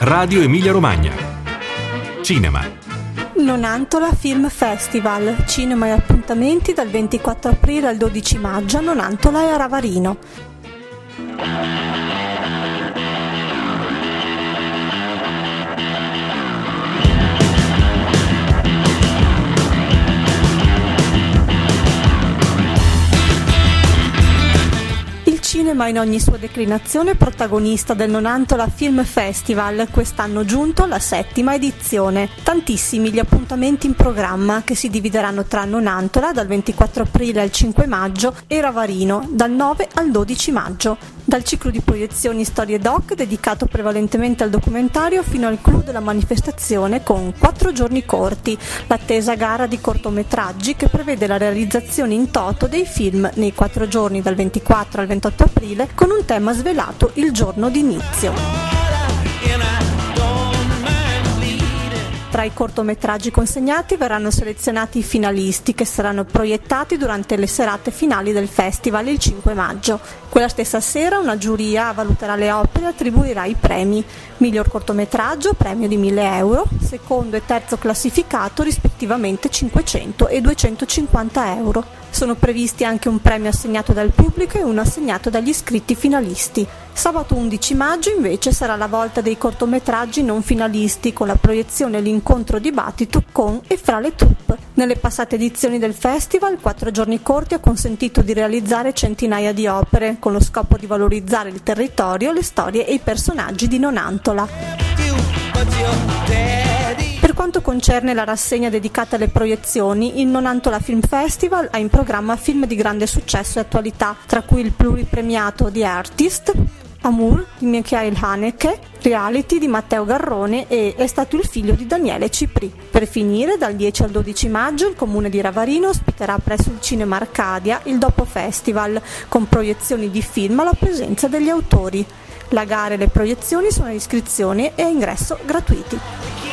Radio Emilia Romagna. Cinema. Nonantola Film Festival, cinema e appuntamenti dal 24 aprile al 12 maggio a Nonantola e a Ravarino. Il cinema in ogni sua declinazione è protagonista del Nonantola Film Festival, quest'anno giunto alla 7ª edizione. Tantissimi gli appuntamenti in programma, che si divideranno tra Nonantola dal 24 aprile al 5 maggio e Ravarino dal 9 al 12 maggio. Dal ciclo di proiezioni Storie Doc, dedicato prevalentemente al documentario, fino al clou della manifestazione con 4 giorni corti, l'attesa gara di cortometraggi che prevede la realizzazione in toto dei film nei 4 giorni dal 24 al 28 aprile con un tema svelato il giorno d'inizio. Tra i cortometraggi consegnati verranno selezionati i finalisti che saranno proiettati durante le serate finali del festival il 5 maggio. Quella stessa sera una giuria valuterà le opere e attribuirà i premi. Miglior cortometraggio, premio di 1.000 euro, secondo e terzo classificato rispettivamente 500 e 250 euro. Sono previsti anche un premio assegnato dal pubblico e uno assegnato dagli iscritti finalisti. Sabato 11 maggio invece sarà la volta dei cortometraggi non finalisti, con la proiezione e l'incontro dibattito con e fra le troupe. Nelle passate edizioni del festival, 4 giorni corti ha consentito di realizzare centinaia di opere, con lo scopo di valorizzare il territorio, le storie e i personaggi di Nonantola. Per quanto concerne la rassegna dedicata alle proiezioni, il Nonantola Film Festival ha in programma film di grande successo e attualità, tra cui il pluripremiato The Artist, Amour di Michael Haneke, Reality di Matteo Garrone e È stato il figlio di Daniele Cipri. Per finire, dal 10 al 12 maggio il comune di Ravarino ospiterà presso il Cinema Arcadia il Dopo Festival, con proiezioni di film alla presenza degli autori. La gara e le proiezioni sono a iscrizione e a ingresso gratuiti.